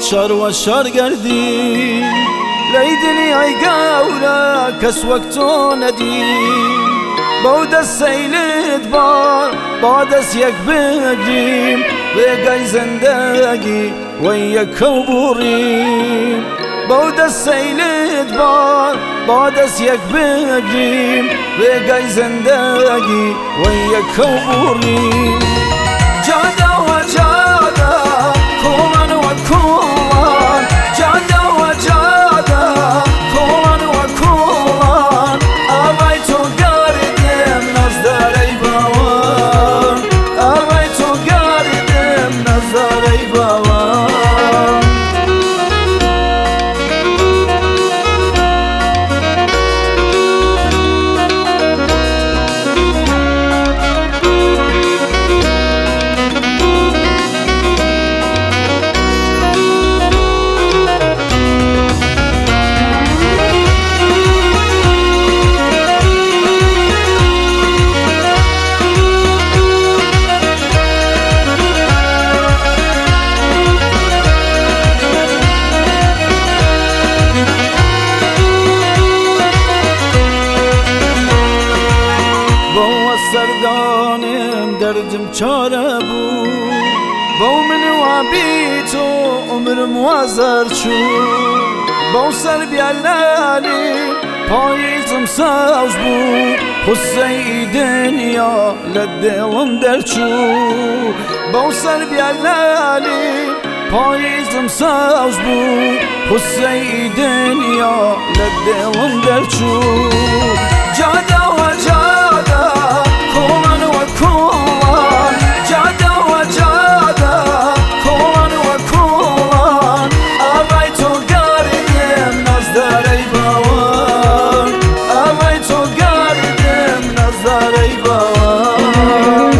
شر و شرگردی لی دنیای گورا کس وقتو ندی با دست سیلت بار با دست یک بگیم بگای زندگی و یک کبوریم با دست سیلت بار با دست یک بگیم بگای زندگی و یک کبوریم جادا و جادا کمان و کمان جادا و جادا کمان و کمان آوای تو گردم نزدار ای باوان آوای تو گردم نزدار ای باوان سردانم دردم چاره بود با من و بی تو عمرم وزر شد با سر بیالالی پاییزم ساز بود خصه دنیا لدلم درد شد با سر بیالالی پاییزم ساز بود خصه دنیا لدلم درد شد جادا و جادا کمان و کمان جادا و جادا کمان و کمان آوای تو گردم نزدار ای باوان آوای تو گردم نزدار ای باوان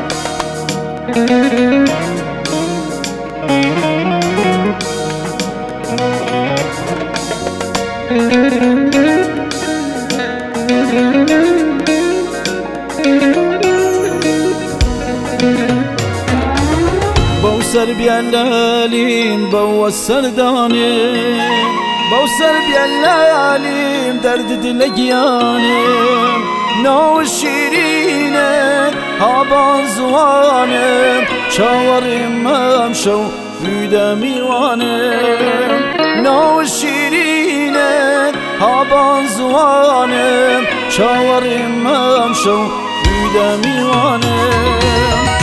با سر بیالالیم با سردانیم با سر بیالالیم درد دلگیانیم نو شیرینه آبان زوانم چاوریم امشو بیده میوانم نو شیرینه آبان زوانم چاوریم امشو بیده میوانم